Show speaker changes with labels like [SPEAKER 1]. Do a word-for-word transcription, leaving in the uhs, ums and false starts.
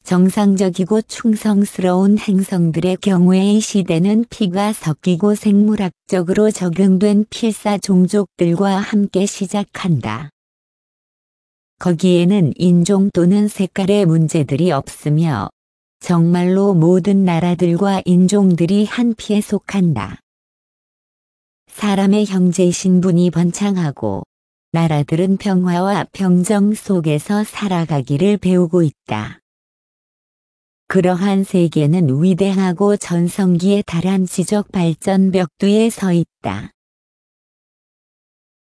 [SPEAKER 1] 정상적이고 충성스러운 행성들의 경우에 이 시대는 피가 섞이고 생물학적으로 적용된 필사 종족들과 함께 시작한다. 거기에는 인종 또는 색깔의 문제들이 없으며 정말로 모든 나라들과 인종들이 한 피에 속한다. 사람의 형제 신분이 번창하고 나라들은 평화와 평정 속에서 살아가기를 배우고 있다. 그러한 세계는 위대하고 전성기에 달한 지적 발전 벽두에 서 있다.